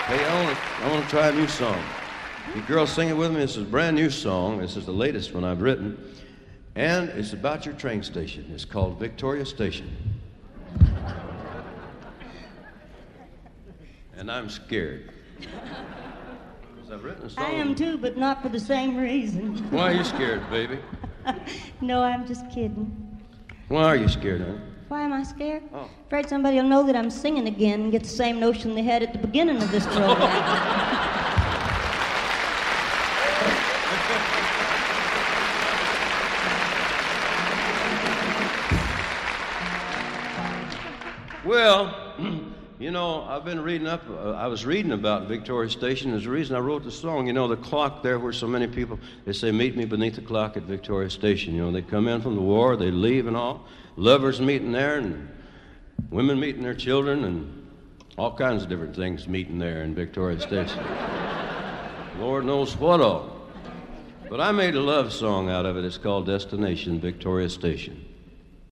Hey, I want to try a new song. You girls sing it with me. This is a brand new song. This is the latest one I've written. And it's about your train station. It's called Victoria Station. And I'm scared. 'Cause I've written a song. I am too, but not for the same reason. Why are you scared, baby? No, I'm just kidding. Why are you scared, honey? Why am I scared? Oh. Afraid somebody will know that I'm singing again and get the same notion they had at the beginning of this program. Well, you know, I've been reading up. I was reading about Victoria Station. There's a reason I wrote the song. You know, the clock there where so many people, they say, meet me beneath the clock at Victoria Station. You know, they come in from the war, they leave and all. Lovers meeting there and women meeting their children and all kinds of different things meeting there in Victoria Station. Lord knows what all. But I made a love song out of it. It's called Destination Victoria Station.